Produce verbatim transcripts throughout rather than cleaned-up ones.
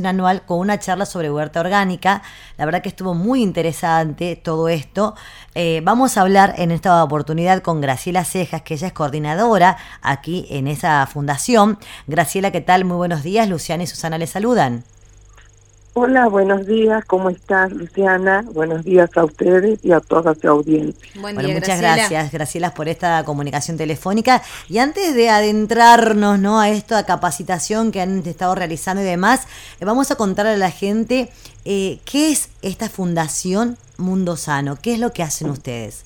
programación anual con una charla sobre huerta orgánica. La verdad que estuvo muy interesante todo esto. Eh, vamos a hablar en esta oportunidad con Graciela Cejas, que ella es coordinadora aquí en esa fundación. Graciela, ¿qué tal? Muy buenos días. Luciana y Susana les saludan. Hola, buenos días, ¿cómo estás, Luciana? Buenos días a ustedes y a toda su audiencia. Buen bueno, día, muchas Graciela. gracias, Graciela, por esta comunicación telefónica. Y antes de adentrarnos, ¿no?, a esta capacitación que han estado realizando y demás, eh, vamos a contarle a la gente eh, qué es esta Fundación Mundo Sano, qué es lo que hacen ustedes.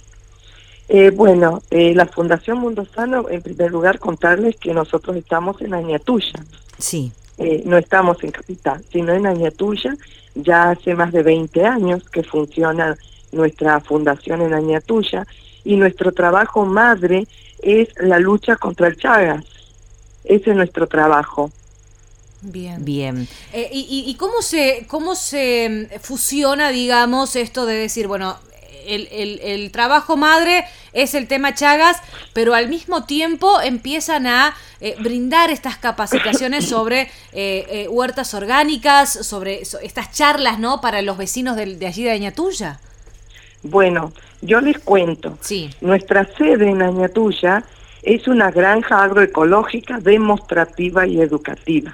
Eh, bueno, eh, la Fundación Mundo Sano, en primer lugar, contarles que nosotros estamos en Añatuya. Sí. Eh, no estamos en Capital, sino en Añatuya. Ya hace más de veinte años que funciona nuestra fundación en Añatuya y nuestro trabajo madre es la lucha contra el Chagas. Ese es nuestro trabajo. Bien. Bien. Eh, y, ¿Y cómo se cómo se fusiona, digamos, esto de decir, bueno, el, el, el trabajo madre es el tema Chagas, pero al mismo tiempo empiezan a eh, brindar estas capacitaciones sobre eh, eh, huertas orgánicas, sobre so, estas charlas, ¿no?, para los vecinos de, de allí de Añatuya? Bueno, yo les cuento. Sí. Nuestra sede en Añatuya es una granja agroecológica demostrativa y educativa.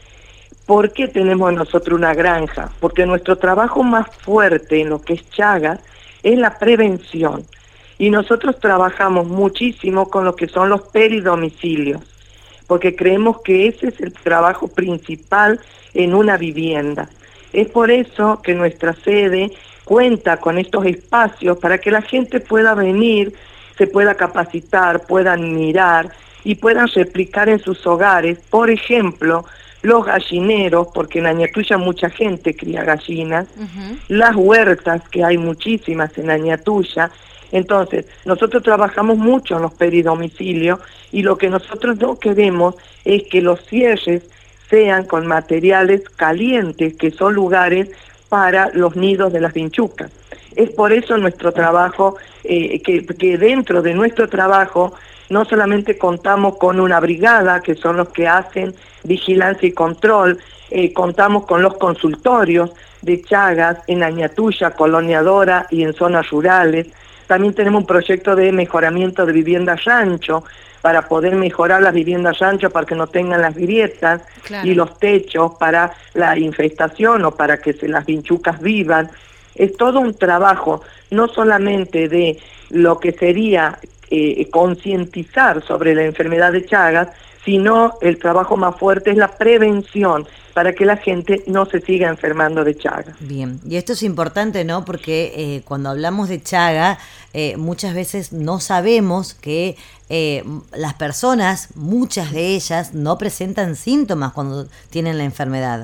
¿Por qué tenemos nosotros una granja? Porque nuestro trabajo más fuerte en lo que es Chagas es la prevención. Y nosotros trabajamos muchísimo con lo que son los peridomicilios, porque creemos que ese es el trabajo principal en una vivienda. Es por eso que nuestra sede cuenta con estos espacios para que la gente pueda venir, se pueda capacitar, puedan mirar y puedan replicar en sus hogares, por ejemplo, los gallineros, porque en Añatuya mucha gente cría gallinas, uh-huh. Las huertas, que hay muchísimas en Añatuya. Entonces, nosotros trabajamos mucho en los peridomicilios y lo que nosotros no queremos es que los cierres sean con materiales calientes, que son lugares para los nidos de las vinchucas. Es por eso nuestro trabajo, eh, que, que dentro de nuestro trabajo no solamente contamos con una brigada, que son los que hacen vigilancia y control, eh, contamos con los consultorios de Chagas en Añatuya, Colonia Dora y en zonas rurales. También tenemos un proyecto de mejoramiento de viviendas rancho, para poder mejorar las viviendas rancho para que no tengan las grietas, claro, y los techos para la infestación o para que se, las vinchucas vivan. Es todo un trabajo, no solamente de lo que sería eh, concientizar sobre la enfermedad de Chagas, sino el trabajo más fuerte es la prevención, para que la gente no se siga enfermando de Chagas. Bien, y esto es importante, ¿no? Porque eh, cuando hablamos de Chaga, eh, muchas veces no sabemos que eh, las personas, muchas de ellas, no presentan síntomas cuando tienen la enfermedad.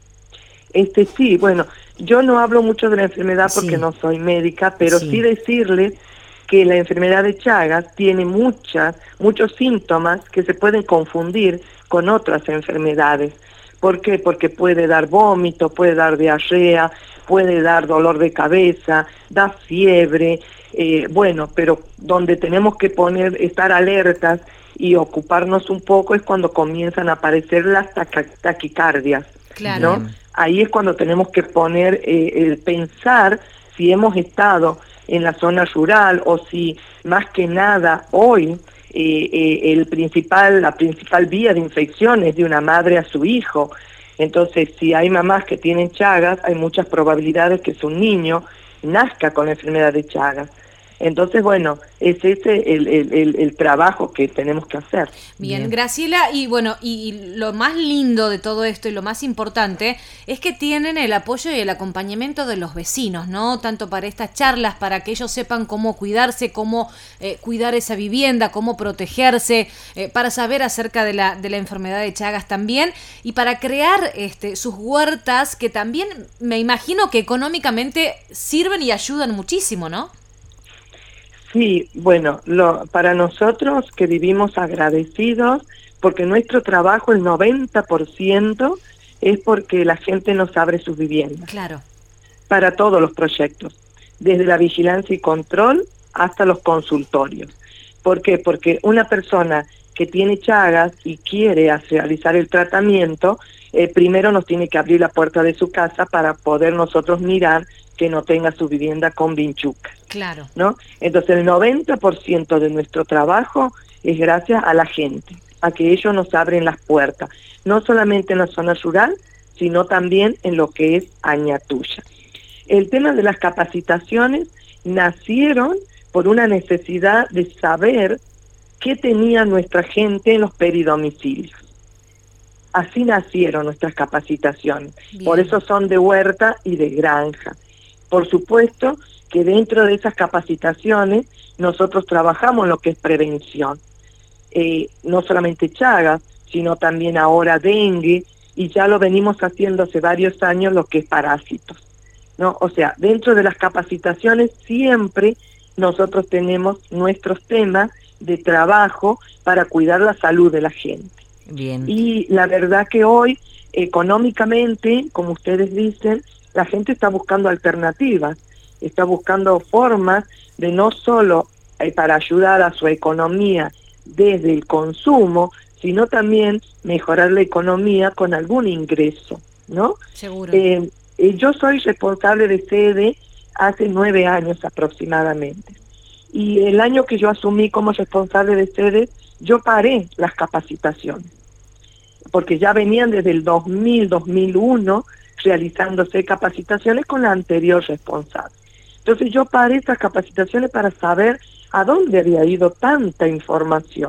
Este sí, bueno, yo no hablo mucho de la enfermedad porque sí. no soy médica, pero sí, sí decirles que la enfermedad de Chagas tiene muchas, muchos síntomas que se pueden confundir con otras enfermedades. ¿Por qué? Porque puede dar vómito, puede dar diarrea, puede dar dolor de cabeza, da fiebre, eh, bueno, pero donde tenemos que poner, estar alertas y ocuparnos un poco es cuando comienzan a aparecer las taquicardias, claro, ¿no? Ahí es cuando tenemos que poner, eh, el pensar si hemos estado en la zona rural o si más que nada hoy eh, eh, el principal, la principal vía de infección es de una madre a su hijo. Entonces, si hay mamás que tienen Chagas, hay muchas probabilidades que su niño nazca con la enfermedad de Chagas. Entonces, bueno, es ese el, el, el, el trabajo que tenemos que hacer. Bien, Bien. Graciela, y bueno, y, y lo más lindo de todo esto y lo más importante es que tienen el apoyo y el acompañamiento de los vecinos, ¿no? Tanto para estas charlas, para que ellos sepan cómo cuidarse, cómo eh, cuidar esa vivienda, cómo protegerse, eh, para saber acerca de la, de la enfermedad de Chagas también, y para crear este, sus huertas, que también me imagino que económicamente sirven y ayudan muchísimo, ¿no? Sí, bueno, lo, para nosotros que vivimos agradecidos, porque nuestro trabajo, el noventa por ciento, es porque la gente nos abre sus viviendas. Claro. Para todos los proyectos, desde la vigilancia y control hasta los consultorios. ¿Por qué? Porque una persona que tiene Chagas y quiere hacer, realizar el tratamiento, eh, primero nos tiene que abrir la puerta de su casa para poder nosotros mirar que no tenga su vivienda con vinchucas. Claro. ¿No? Entonces el noventa por ciento de nuestro trabajo es gracias a la gente, a que ellos nos abren las puertas, no solamente en la zona rural, sino también en lo que es Añatuya. El tema de las capacitaciones nacieron por una necesidad de saber qué tenía nuestra gente en los peridomicilios. Así nacieron nuestras capacitaciones. Bien. Por eso son de huerta y de granja. Por supuesto que dentro de esas capacitaciones nosotros trabajamos en lo que es prevención. Eh, no solamente Chagas, sino también ahora dengue, y ya lo venimos haciendo hace varios años lo que es parásitos, ¿no? O sea, dentro de las capacitaciones siempre nosotros tenemos nuestros temas de trabajo para cuidar la salud de la gente. Bien. Y la verdad que hoy, económicamente, como ustedes dicen, la gente está buscando alternativas, está buscando formas de no solo eh, para ayudar a su economía desde el consumo, sino también mejorar la economía con algún ingreso, ¿no? Seguro. Eh, eh, yo soy responsable de sede hace nueve años aproximadamente. Y el año que yo asumí como responsable de sede, yo paré las capacitaciones, porque ya venían desde el dos mil, dos mil uno realizándose capacitaciones con la anterior responsable. Entonces yo paré estas capacitaciones para saber a dónde había ido tanta información.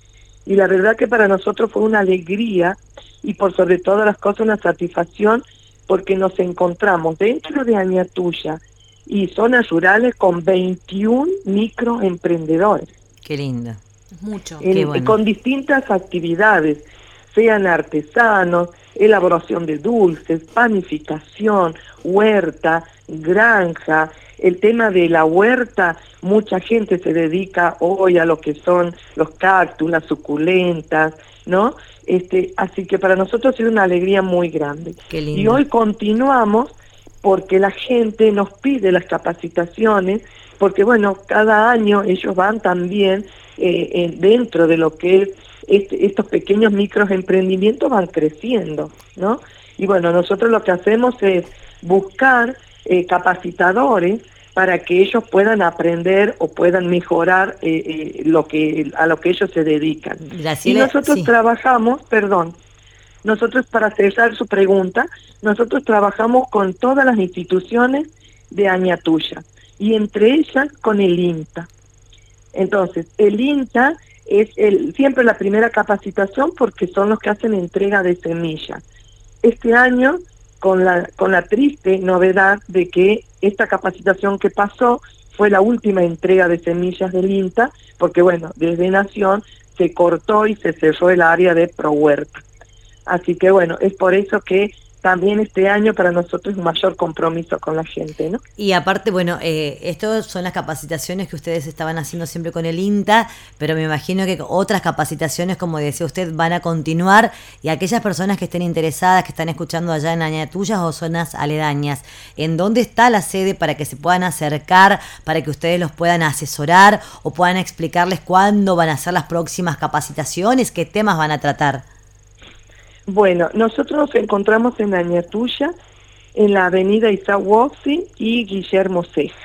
Y la verdad que para nosotros fue una alegría y por sobre todas las cosas una satisfacción, porque nos encontramos dentro de Añatuya y zonas rurales con veintiún microemprendedores. Qué lindo. Mucho. En, Qué bueno. Con distintas actividades, sean artesanos, elaboración de dulces, panificación, huerta, granja. El tema de la huerta, mucha gente se dedica hoy a lo que son los cactus, las suculentas, ¿no? Este, así que para nosotros ha sido una alegría muy grande. Qué lindo. Y hoy continuamos porque la gente nos pide las capacitaciones, porque bueno, cada año ellos van también eh, eh, dentro de lo que es este, estos pequeños microemprendimientos van creciendo, ¿no? Y bueno, nosotros lo que hacemos es buscar eh, capacitadores para que ellos puedan aprender o puedan mejorar eh, eh, lo que a lo que ellos se dedican. Graciela, y nosotros sí. trabajamos, perdón, nosotros para cerrar su pregunta, nosotros trabajamos con todas las instituciones de Añatuya y entre ellas con el INTA. Entonces, el INTA es el, siempre la primera capacitación porque son los que hacen entrega de semillas. Este año, con la, con la triste novedad de que esta capacitación que pasó fue la última entrega de semillas del INTA, porque bueno, desde Nación se cortó y se cerró el área de ProHuerta. Así que bueno, es por eso que también este año para nosotros es un mayor compromiso con la gente, ¿no? Y aparte, bueno, eh, estas son las capacitaciones que ustedes estaban haciendo siempre con el INTA, pero me imagino que otras capacitaciones, como decía usted, van a continuar, y aquellas personas que estén interesadas, que están escuchando allá en Añatuya o zonas aledañas, ¿en dónde está la sede para que se puedan acercar, para que ustedes los puedan asesorar o puedan explicarles cuándo van a ser las próximas capacitaciones, qué temas van a tratar? Bueno, nosotros nos encontramos en Añatuya, en la avenida Isahuoxi y Guillermo Ceja.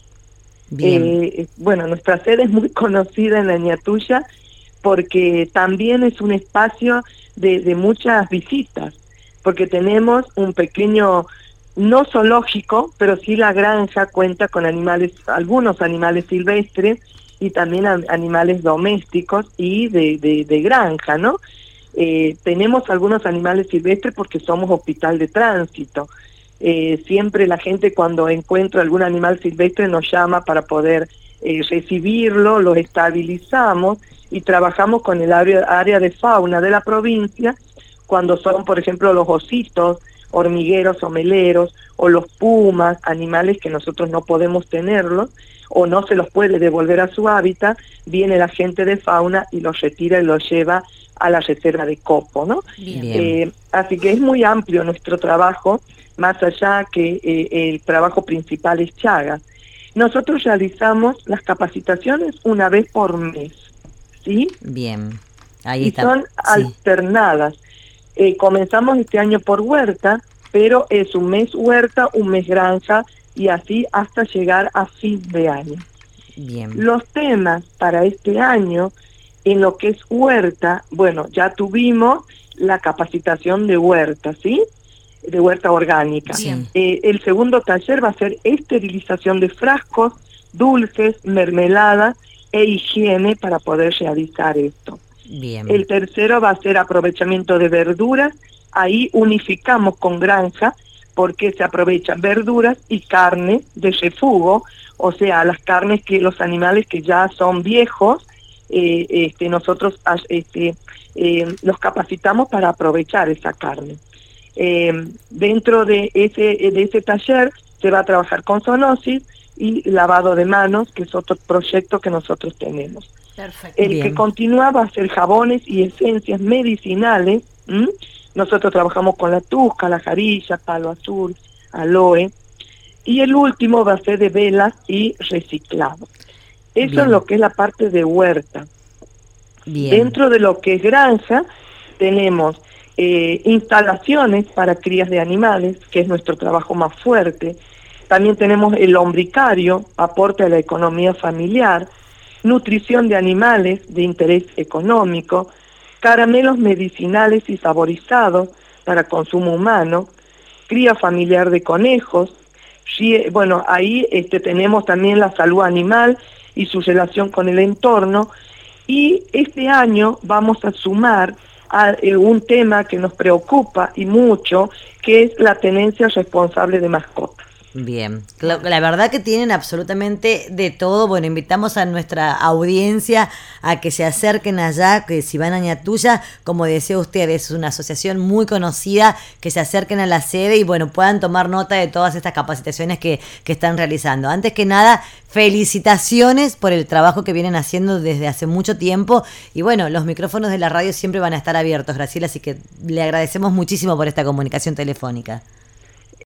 Bien. Eh, bueno, nuestra sede es muy conocida en Añatuya porque también es un espacio de, de muchas visitas, porque tenemos un pequeño, no zoológico, pero sí la granja cuenta con animales, algunos animales silvestres y también a, animales domésticos y de, de, de granja, ¿no? Eh, tenemos algunos animales silvestres porque somos hospital de tránsito. Eh, siempre la gente cuando encuentra algún animal silvestre nos llama para poder eh, recibirlo, lo estabilizamos y trabajamos con el área, área de fauna de la provincia cuando son, por ejemplo, los ositos, hormigueros o meleros, o los pumas, animales que nosotros no podemos tenerlos o no se los puede devolver a su hábitat, viene la gente de fauna y los retira y los lleva a la reserva de Copo, ¿no? Bien. Eh, así que es muy amplio nuestro trabajo, más allá que eh, el trabajo principal es Chagas. Nosotros realizamos las capacitaciones una vez por mes, ¿sí? Bien. Ahí y está. son Sí. alternadas. Eh, comenzamos este año por huerta, pero es un mes huerta, un mes granja, y así hasta llegar a fin de año. Bien. Los temas para este año, en lo que es huerta, bueno, ya tuvimos la capacitación de huerta, ¿sí? De huerta orgánica. Bien. Eh, el segundo taller va a ser esterilización de frascos, dulces, mermelada e higiene para poder realizar esto. Bien. El tercero va a ser aprovechamiento de verduras. Ahí unificamos con granja porque se aprovechan verduras y carne de refugo, o sea, las carnes que los animales que ya son viejos, eh, este, nosotros este, eh, los capacitamos para aprovechar esa carne. Eh, dentro de ese, de ese taller se va a trabajar con zoonosis y lavado de manos, que es otro proyecto que nosotros tenemos. Perfecto. El Bien. que continúa va a ser jabones y esencias medicinales. ¿m? Nosotros trabajamos con la tusca, la jarilla, palo azul, aloe. Y el último va a ser de velas y reciclado. Eso Bien. es lo que es la parte de huerta. Bien. Dentro de lo que es granja, tenemos eh, instalaciones para crías de animales, que es nuestro trabajo más fuerte. También tenemos el lombricario, aporte a la economía familiar, nutrición de animales de interés económico, caramelos medicinales y saborizados para consumo humano, cría familiar de conejos. Bueno, ahí este, tenemos también la salud animal y su relación con el entorno. Y este año vamos a sumar a eh, un tema que nos preocupa y mucho, que es la tenencia responsable de mascotas. Bien, la, la verdad que tienen absolutamente de todo. Bueno, invitamos a nuestra audiencia a que se acerquen allá, que si van a Ñatuya, como decía usted, es una asociación muy conocida, que se acerquen a la sede y bueno, puedan tomar nota de todas estas capacitaciones que, que están realizando. Antes que nada, felicitaciones por el trabajo que vienen haciendo desde hace mucho tiempo y bueno, los micrófonos de la radio siempre van a estar abiertos, Graciela, así que le agradecemos muchísimo por esta comunicación telefónica.